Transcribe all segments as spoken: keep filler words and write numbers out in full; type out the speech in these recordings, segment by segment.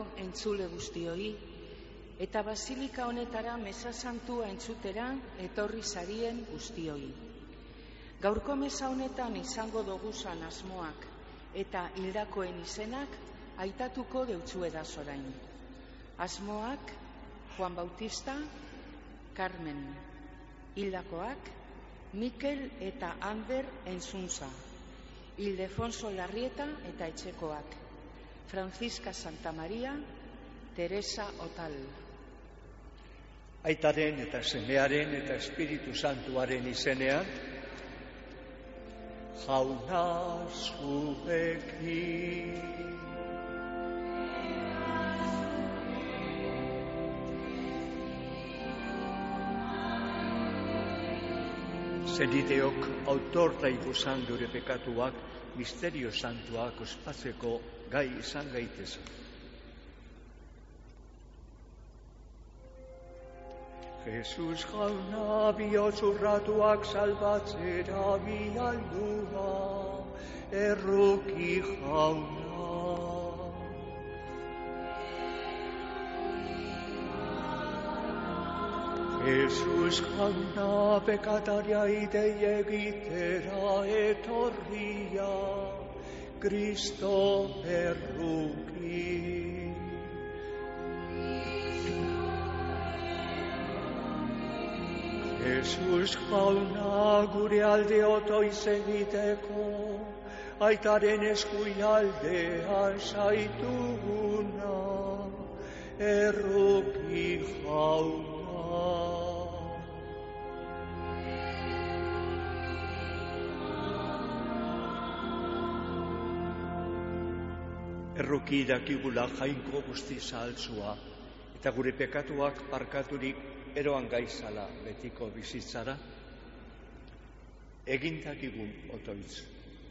entzule guztioi, eta basilika honetara meza santua entzutera etorri zarien guztioi. Gaurko meza honetan izango doguzan asmoak eta hildakoen izenak aitatuko deutzueda zorain. Asmoak Juan Bautista, Carmen. Hildakoak Mikel eta Ander Entzunza. Ildefonso Larrieta eta etxekoak. Francisca Santamaria, Teresa Otal. Aitaren eta semearen eta Espiritu Santuaren izenean, Jauna zuekin. Zenideok autorta ikusan gure pekatuak, misterio santuak ospatzeko gai izan gaitezen. Jesus jauna bihotz urratuak salbatzera bialdua, erruki jauna. Jesus jauna pekataria idei egitera etorria, Kristo erruki. Jesus jauna gure alde otoiz egiteko, aitaren eskuialdean zaituguna, erruki jauna. Erruki dakigula jainko guzti zahaltzua, eta gure pekatuak barkaturik eroan gaizala betiko bizitzara, egintakigun otoitz.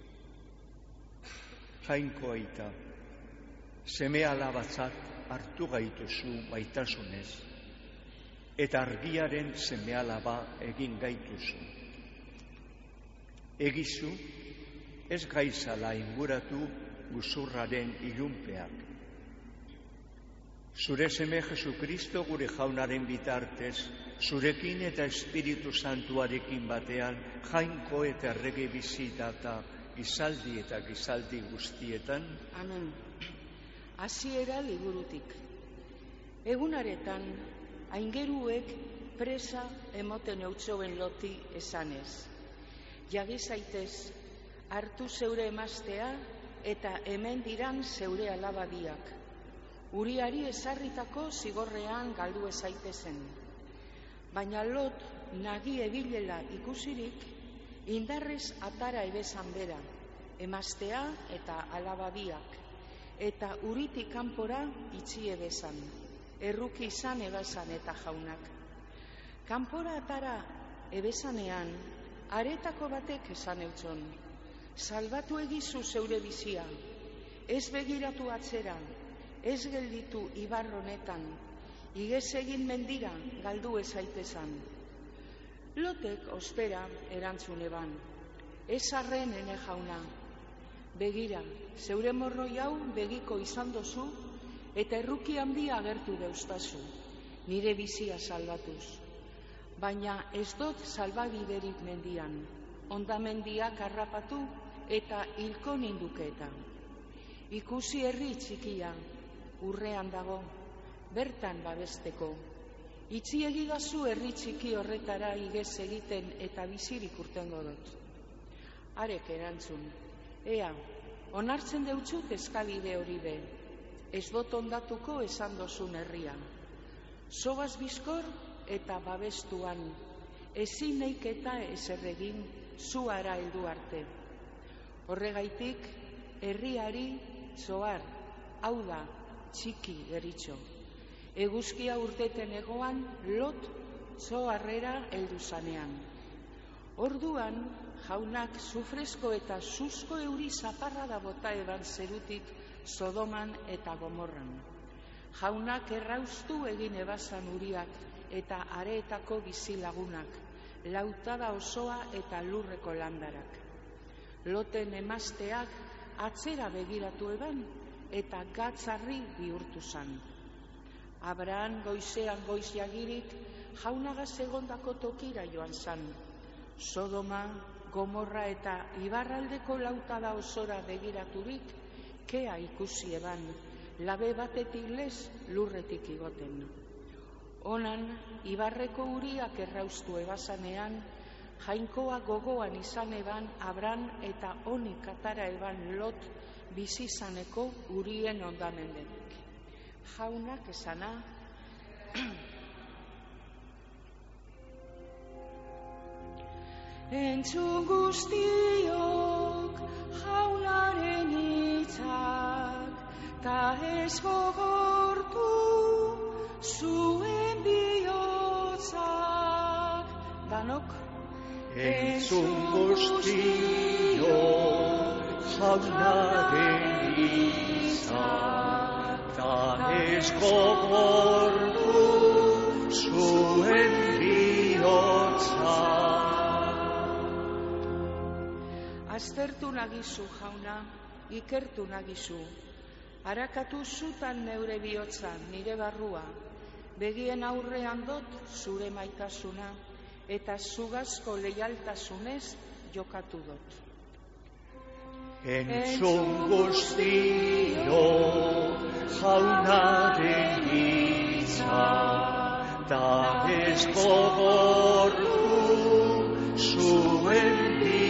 Jainko aita, seme alabatzat hartu gaituzu baitasunez, eta argiaren seme alaba egin gaituzu. Egizu, ez gaizala inguratu guzurraren ilunpeak. Zure seme Jesukristo gure jaunaren bitartez, zurekin eta Espiritu Santuarekin batean, jainko eta errege bizitata gizaldi eta gizaldi guztietan. Amen. Hasiera liburutik. Egunaretan, aingeruek presa emoten eutxoen loti esanez. Jagi zaitez, hartu zeure emaztea eta hemen diran zeure alabadiak. Uriari ezarritako zigorrean galdu ezaitezen. Baina Lot nagi ebilela ikusirik, indarrez atara ebesan bera, emaztea eta alabadiak, eta uritik kanpora itxi ebesan, erruki izan ebasan eta jaunak. Kanpora atara ebesanean, aretako batek esan eutxon, salbatu egizu zeure bizia, ez begiratu atzera, ez gelditu ibarronetan, igez egin mendira galdu ezaitezan. Lotek ostera erantzun eban, ez arren ene jauna, begira, zeure morroi hau begiko izan dozu, eta erruki handia agertu deustazu, nire bizia salbatuz. Baina ez dut salbabiderik mendian, ondamendiak harrapatu eta hilko nindukeeta. Ikusi herri txikia, urrean dago, bertan babesteko. Itzi egidazu herri txiki horretara igez egiten eta bizirik urtengo dut. Arek erantzun, ea, onartzen deutzut eskabide hori be, ez dut ondatuko esan dozun herria. Zobaz bizkor eta babestuan, ezin neik eta ezerregin zuara heldu arte. Horregaitik, herriari zoar, hau da, txiki deritxo. Eguzkia urteten egoan, Lot zoarrera heldu zanean. Orduan, jaunak sufresko eta suzko euri zaparra da bota eban zerutik Sodoman eta Gomorran. Jaunak erraustu egin ebasan uriak eta areetako bizilagunak, lautada osoa eta lurreko landarak. Loten emazteak atzera begiratu eban eta gatzarri bihurtu zan. Abraham goizean goiz jagirik jaunagaz egondako tokira joan zan. Sodoma, Gomorra eta ibarraldeko lautada osora begiraturik, kea ikusi eban, labe batetik lez lurretik igoten. Honan, ibarreko uriak erraustu ebasanean, jainkoa gogoan izan eban Abran eta honik atara eban Lot bizizaneko urien ondamendenik. Jaunak esana, entzun guztiok jaunaren hitzak, ta ez gogortu zuen bihotzak. Danok, entzun guztiok jaunaren hitzak, ta ez gogortu zuen bihotzak. Aztertu nagizu, jauna, ikertu nagizu. Harakatu zutan neure bihotza, nire barrua. Begien aurrean dot zure maitasuna, eta zugazko leialtasunez jokatu dot. Entzun guztiok jaunaren hitza, ta ez gogortu zuen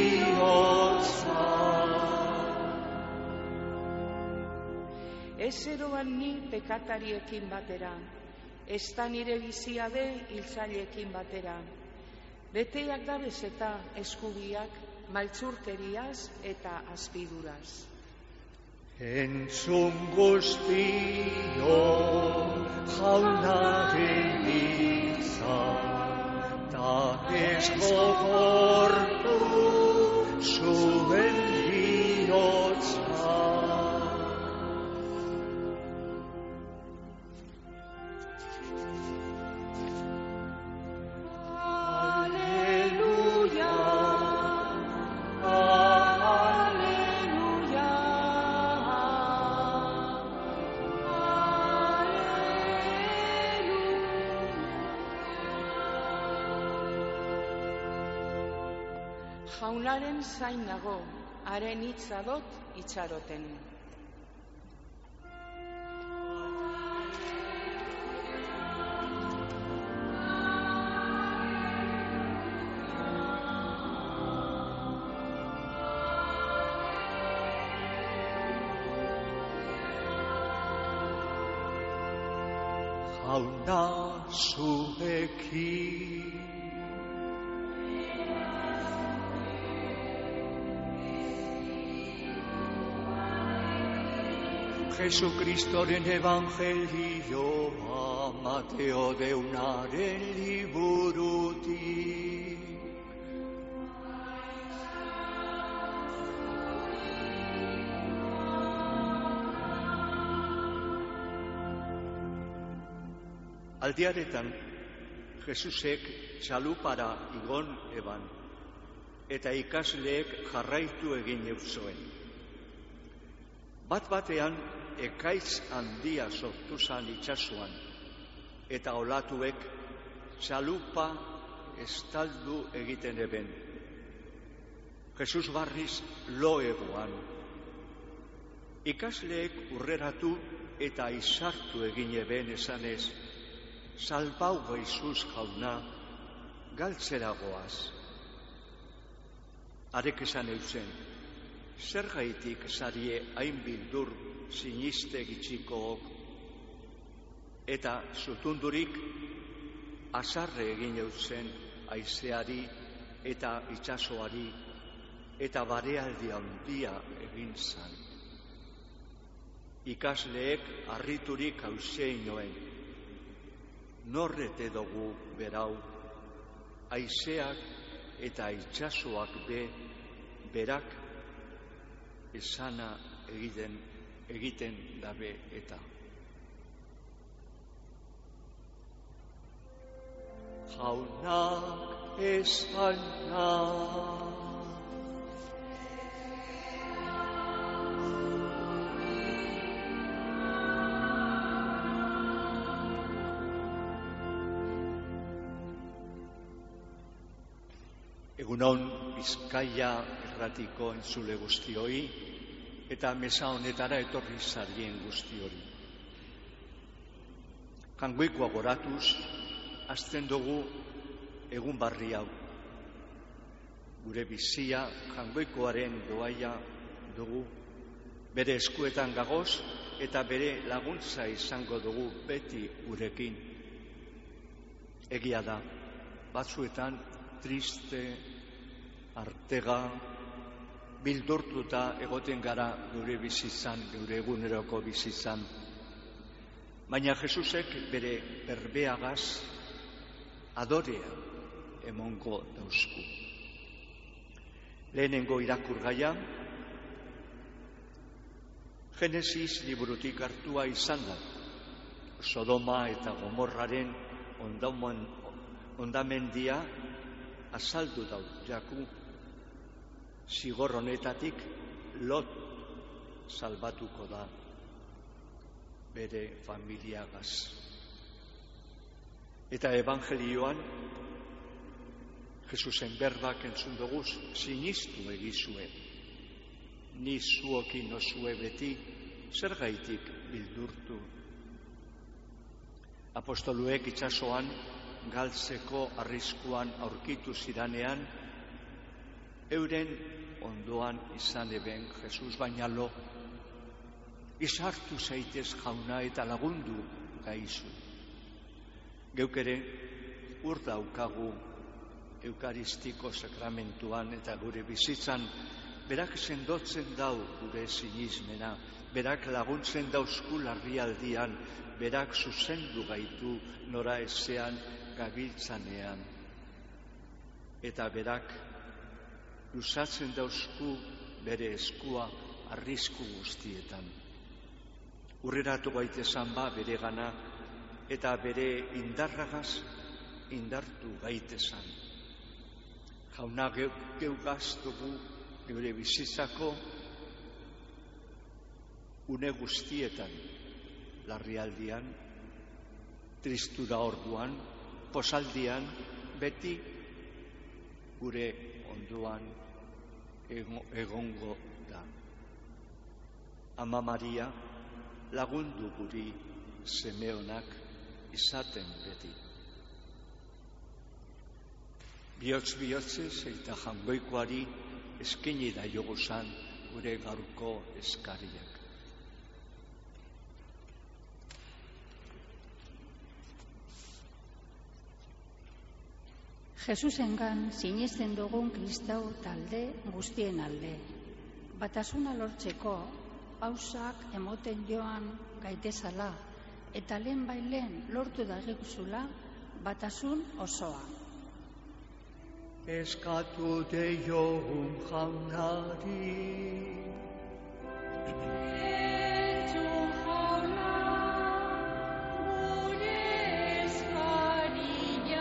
ez eroan ni pekatariekin batera, ez da nire bizia be hiltzaileekin batera. Beteak dabez eta eskubiak maltzurkeriaz eta azpiduraz. Entzun guztiok jaunaren hitza, ta ez gogortu zuen bihotza. Jaunaren zain nago, haren hitza dot itxaroten. Jauna zuekin Jesucristoren evangelioa Mateo deunaren liburutik. Aldiaretan, Jesusek txalupara igon eban, eta ikasleek jarraitu egin eusoen. Bat batean, ekaitz handia sortu zan itxasuan, eta olatuek txalupa estaldu egiten eben. Jesus barriz lo egoan. Ikasleek urreratu eta izartu egin eben esanez, salbau gaizuz jauna, galtzeragoaz. Arek esan eusen, zer gaitik zarie hain bildur siniste gitxikook, eta zutundurik azarre egin eusen haizeari eta itsasoari, eta barealdi handia egin zan. Ikasleek harriturik hauseinoen, norrete dugu berau, haizeak eta itsasoak be, berak esana egiten, egiten dabe eta. Jaunak esana Egunon Bizkaia irratiko entzule guztioi eta mesa honetara etorri zarien guzti hori. Jangoikoa goratuz, hasten dugu egun barri hau. Gure bizia jangoikoaren doaia dugu, bere eskuetan gagoz eta bere laguntza izango dugu beti gurekin. Egia da, batzuetan triste, artega, bildurtuta egoten gara gure bizitzan, gure eguneroko bizitzan. Baina Jesusek bere berbeagaz adorea emongo dauzku. Lehenengo irakurgaia, Genesis liburutik hartua izan da, Sodoma eta Gomorraren ondamendia azaldu dautaku, zigor honetatik Lot salbatuko da bere familiagaz. Eta evangelioan, Jesusen berbak entzun duguz, sinistu egizue. Ni zuokin osue beti, zergaitik bildurtu. Apostoluek itsasoan galtzeko arriskuan aurkitu ziranean, euren ondoan izan eben Jesus baina lo, izartu zaitez jauna eta lagundu gaizu. Geuk ere ur daukagu eukaristiko sakramentuan eta gure bizitzan, berak sendotzen dau gure sinismena, berak laguntzen dauzku larrialdian, berak zuzendu gaitu nora ezean gabiltzanean. Eta berak luzatzen dauzku bere eskua arrisku guztietan. Urreratu gaitezan ba bere gana eta bere indarragaz indartu gaitezan. Jauna geugaz dugu gure bizitzako une guztietan, larrialdian, tristura orduan, posaldian, beti gure ondoan egongo da. Ama Maria lagundu guri semeonak izaten beti. Bihotz bihotzez eta jangoikoari eskaini da joguzan gure gaurko eskariak. Jesusengan sinesten dugun kristau talde guztien alde. Batasuna lortzeko pausak emoten joan gaitezala eta lehen bailen lortu dagizula batasun osoa. Eskatu deiogun jaunari. Entzun jauna, gure eskaria.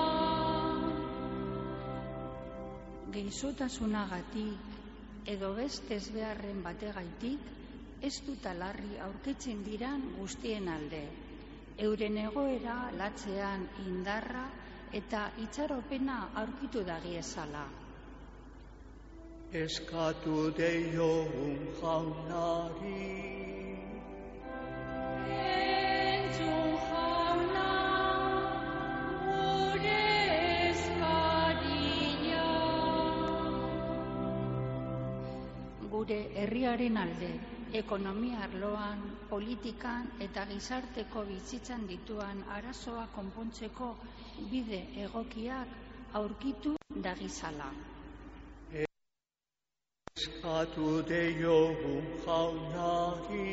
Geizotasunagatik edo bestez beharren bategaitik, ez dut alarri aurkitzen diran guztien alde. Euren egoera latzean indarra eta itxaropena aurkitu dagiezala. Eskatu deiogun jaunari. Entzun jauna, gure eskaria. Gure herriaren alde, ekonomia arloan, politikan eta gizarteko bizitzan dituan arazoa konpontzeko bide egokiak aurkitu dagizala. Eskatu deiogun jaunari.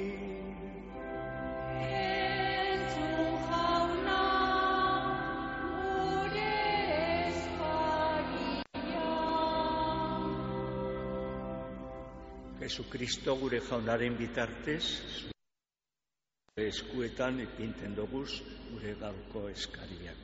Entzun jauna, gure eskaria. Jesukristo gure jaunaren bitartez, zure eskuetan ipinten doguz gure gaurko eskariak.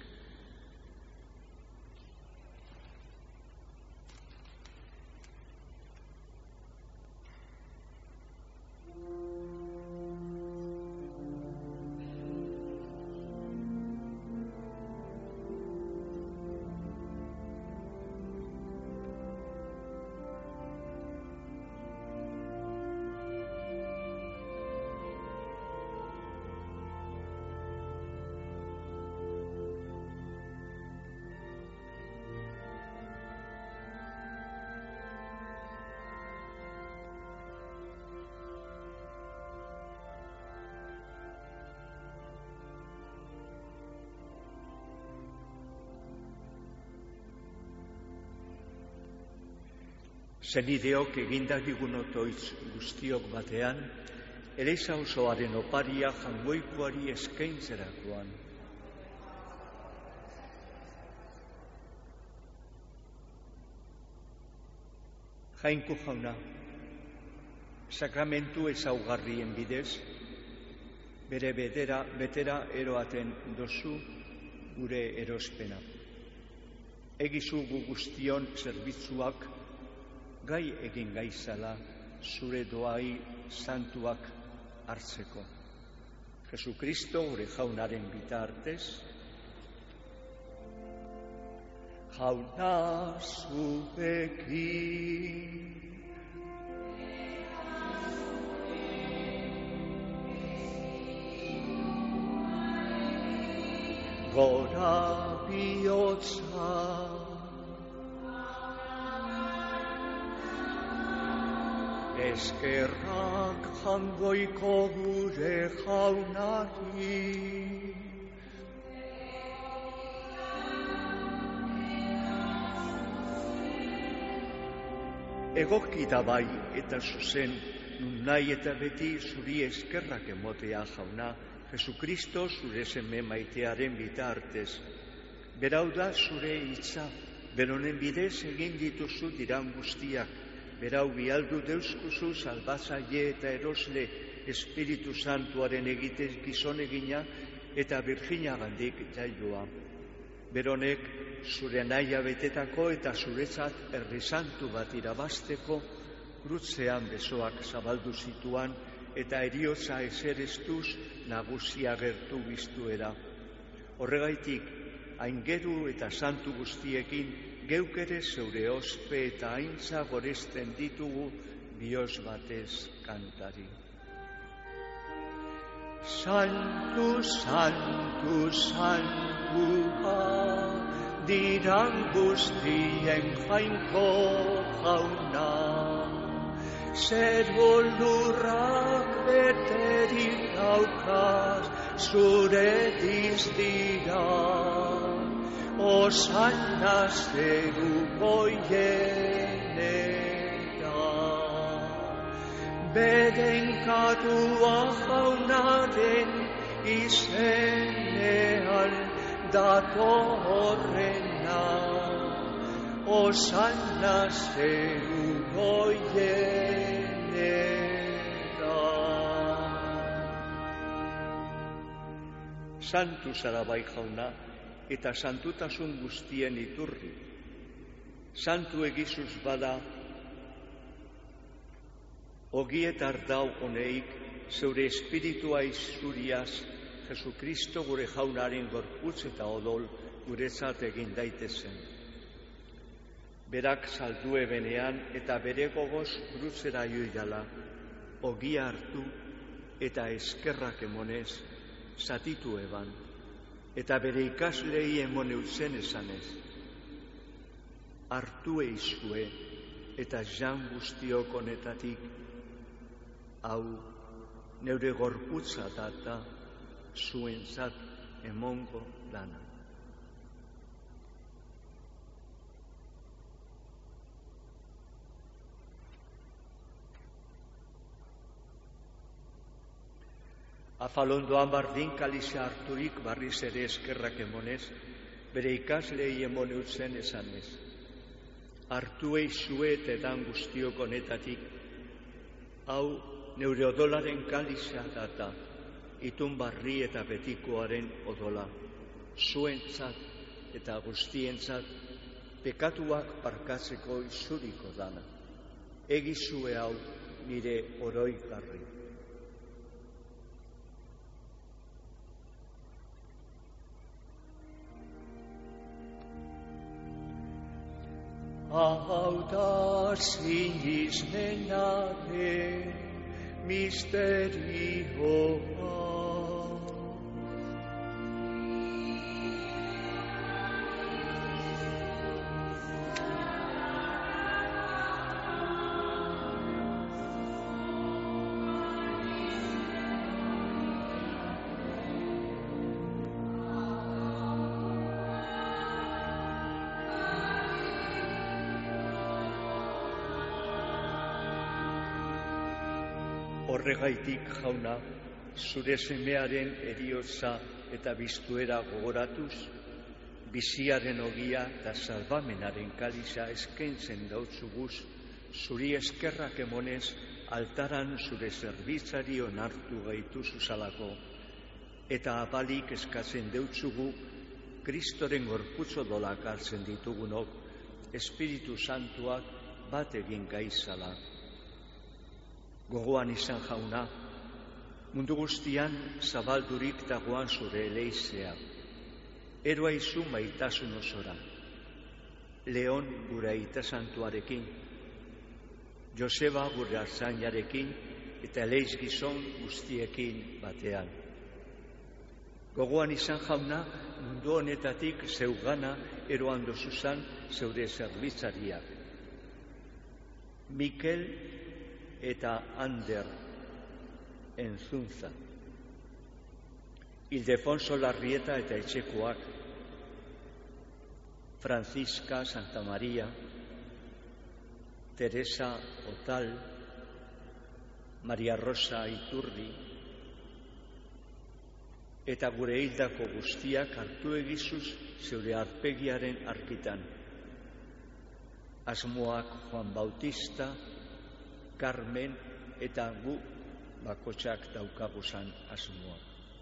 Zenideok egindagigun otoitz guztiok batean, Eliza osoaren oparia jangoikoari eskaintzerakoan. Jainku jauna, sakramentu ezaugarrien bidez, bere betera, betera eroaten dozu gure erospena. Egizu gu guztion zerbitzuak gai egin gaizala zure doai santuak hartzeko. Jesukristo gure jaunaren bitartez, jauna zuekin. Gora bihotza, eskerrak jangoiko gure jaunari. Egoki da bai eta zuzen, nun nahi eta beti zuri eskerrak emotea jauna, Jesukristo zure seme maitearen bitartez. Berau da zure hitza, beronen bidez egin dituzu diran guztiak, berau bialdu deuskuzu salbatzaile eta erosle Espiritu Santuaren egitez gizon egina eta Virginagandik jaioa. Beronek zure nahia betetako eta zuretzat herri santu bat irabazteko krutzean besoak zabaldu zituan eta eriotza eserestuz nagusia gertu biztuera. Horregaitik, aingeru eta santu guztiekin geuk ere zeure ospe eta aintza goresten ditugu bihotz batez kantari. Santu, santu, santua, diran guztien jainko jauna, zer lurrak beterik daukaz zure diztira, osanna zegu goienera. Beren katua jaunaren izenean datorrena, osanna zegu goienera. Santu zara bai jauna, eta santutasun guztien iturri. Santu egizuz bada, ogietar dau honeik, zeure espiritua izuriaz, Jesukristo gure jaunaren gorputz eta odol guretzat egin daitezen. Berak saldu ebenean eta bere gogoz brutzera joidala, ogia hartu eta eskerrak emonez, zatitu eban, eta bere ikaslei emon eutzen esanez. Hartu eizue eta jan guztiok honetatik, hau neure gorputza data zuentzat emongo dana. Afalondoan bardin kaliza harturik barriz ere eskerrak emonez, bere ikaslei emon eutzen esanez. Hartu eizue eta edan guztiok honetatik, hau neure odolaren kaliza data, itun barri eta betikoaren odola, zuentzat eta guztientzat pekatuak parkatzeko izuriko dana. Egizue hau nire oroigarri. Hau da sinismenaren misterioa. Horregaitik, jauna, zure semearen heriotza eta biztuera gogoratuz, biziaren ogia eta salbamenaren kaliza eskaintzen dautzuguz, zuri eskerrak emonez, altaran zure zerbitzari onartu gaitu zuzalako, eta apalik eskatzen deutzugu, Kristoren gorputzo dolak hartzen ditugunok, Espiritu Santuak bat egin gaizala. Gogoan izan, jauna, mundu guztian zabaldurik dagoan zure eleizea. Eroa izu maitasun osora. Leon gure aita santuarekin, Joseba gure artzainarekin eta eleiz gizon guztiekin batean. Gogoan izan, jauna, mundu honetatik zeugana eroan dozuzan zeure zerbitzariak. Mikel eta Ander Enzunza, Ildefonso Larrieta eta etxekoak, Francisca Santa Maria, Teresa Otal, Maria Rosa Iturri, eta gure hildako guztiak hartu egizuz zeure arpegiaren arkitan. Asmoak Juan Bautista, Carmen eta gu bakotxak daukaguzan asmoa.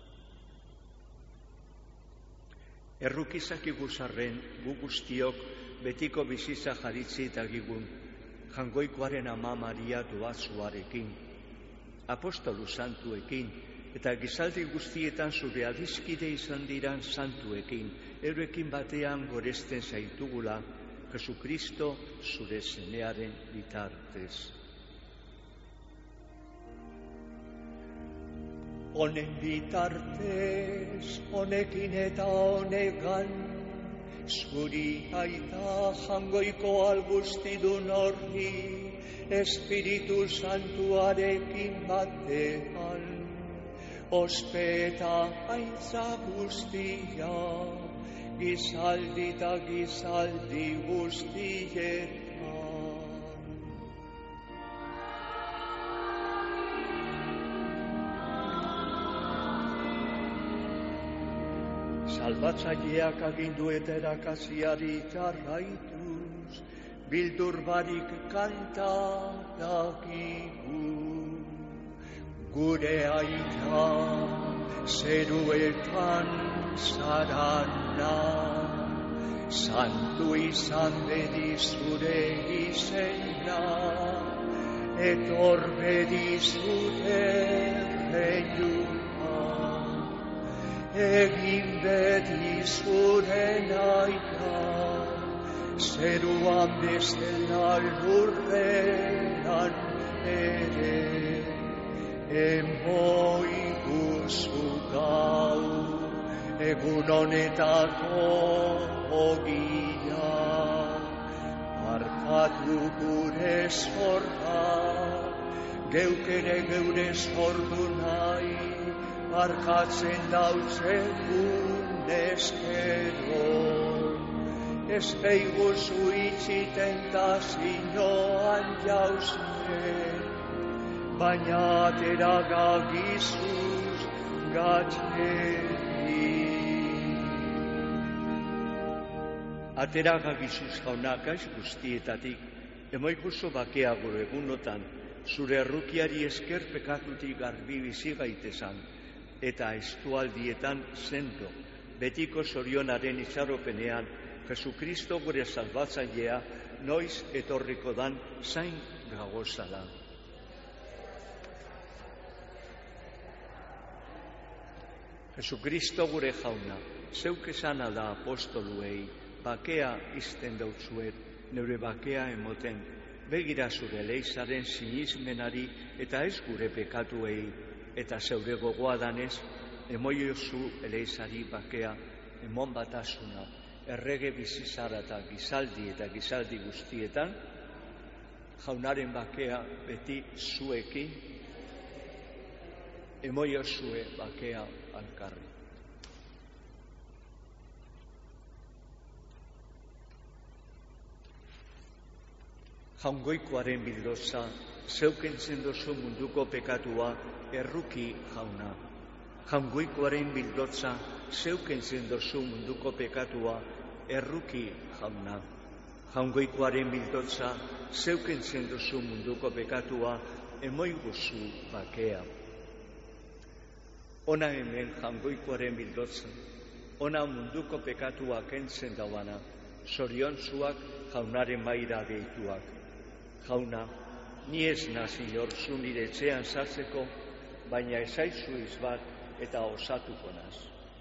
Errukizak iguzarren gu guztiok betiko bizitza jaritzi eta gigun, jangoikoaren ama Maria doazuarekin, apostolu santuekin, eta gizaldi guztietan zure adiskide izan diran santuekin, eurekin batean goresten zaitugula, Jesukristo zure semearen bitartez. Honen bitartez, honekin eta honegan, zuri aita jangoiko algustidun horri, Espiritu Santuarekin batean, ospeta aintza guztia, gizaldi eta gizaldi guztietan. Salbatzaileak agindu eta erakaziari jarraituz, bildur barik kanta dakigu. Gure aita zeruetan zarana, santu izan bedi zure izena, etor bedi zure reiua, egin bedi zure naia, zeruan bezala lurrean ere. Emoi guzu gau, egun honetako ogia, markatu gure zorra, geuk ere geure zordu nahi, markatzen dautzegun eskero. Ez beiguzu itxiten tazinoan jauzen, baina atera gagizuz gatxeri. Atera gagizuz jauna gaiz guztietatik, emoikuzo bakea gure egunotan, zure errukiari esker pekatutik garbi bizi gaitezan, eta estualdietan sendo, betiko zorionaren itxaropenean, Jesukristo gure salbatzailea, noiz etorriko dan zain gagozala. Jesukristo gure jauna, zeuk esan alda apostoluei, bakea izten dautzuet, neure bakea emoten, begira zure leizaren sinismenari eta ez gure pekatuei, eta zeure gogoa danez, emoiozu eleizari bakea, emon batasuna, errege bizizara eta gizaldi eta gizaldi guztietan, jaunaren bakea beti zuekin, emoiozue bakea alkarri. Jaungoikoaren bildoza zeukentzen dozu munduko pekatua, erruki jauna. Jaungoikoaren bildotza, zeukentzen dozu munduko pekatua, erruki jauna. Jaungoikoaren bildotza, zeukentzen dozu munduko pekatua, emoiguzu bakea. Ona hemen jaungoikoaren bildotza, ona munduko pekatua kentzen dauana, zoriontzuak jaunaren maira deituak. Jauna, ni ez nazi horzu nire etxean sartzeko, baina ezaizu izbat eta osatuko naz.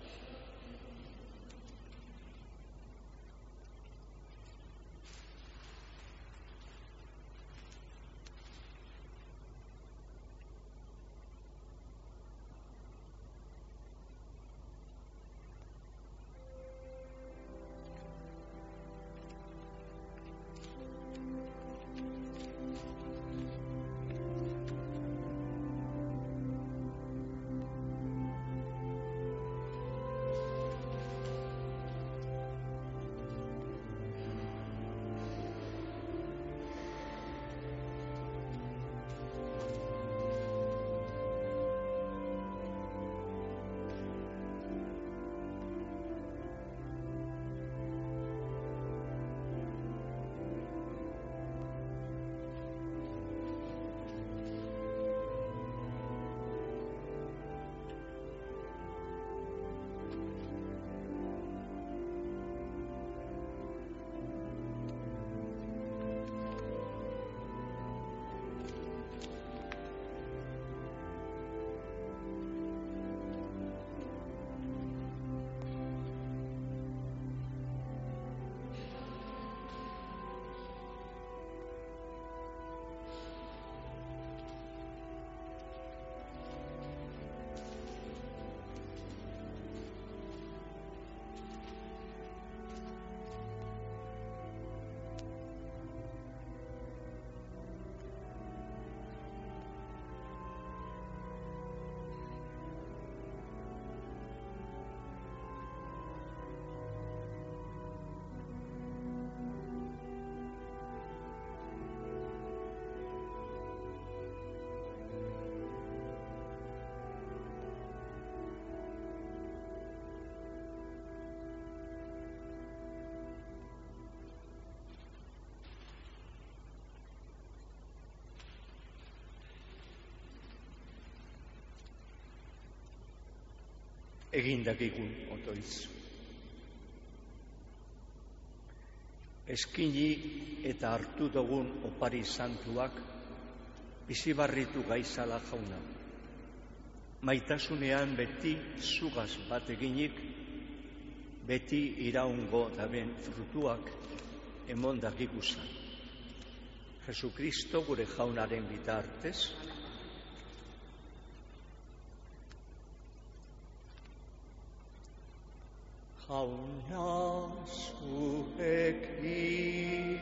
Egindakikun otoitz. Eskini eta hartu dugun opari santuak bizibarritu gaizala jauna. Maitasunean beti zugaz bat eginik, beti iraungo daben frutuak emondakikuzan. Jesukristo gure jaunaren bitartez, jauna zuekin.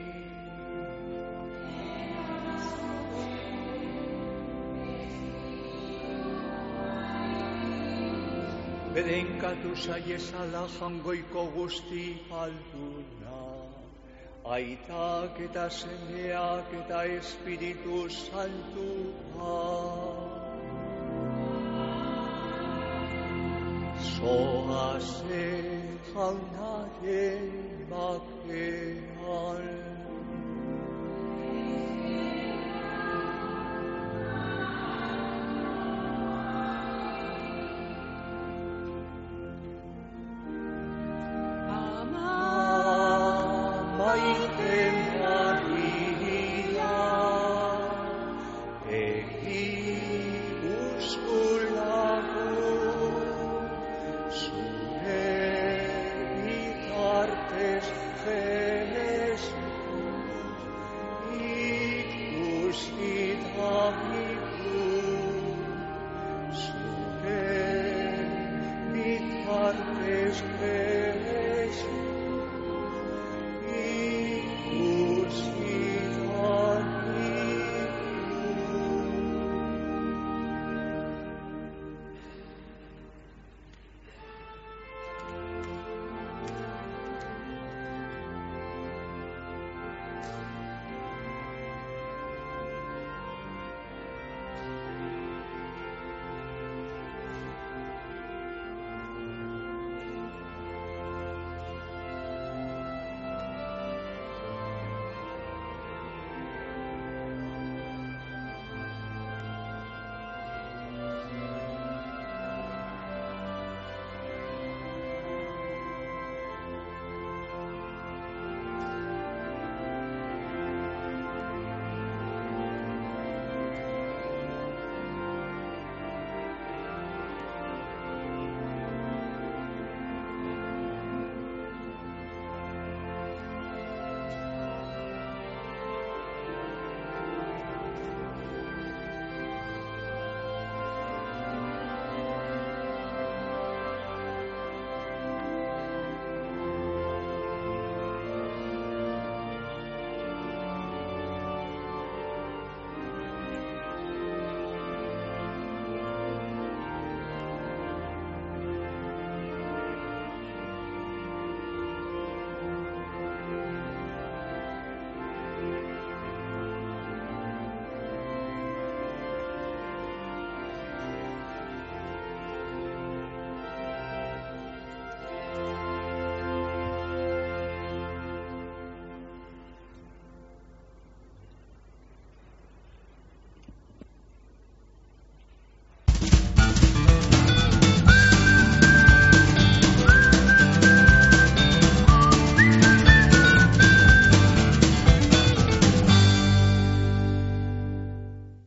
Bedenkatu zaiezala jangoiko guzti alduna, aitak eta semeak eta espiritu santua. Zoaze jaunaren bakean. Zure bitartez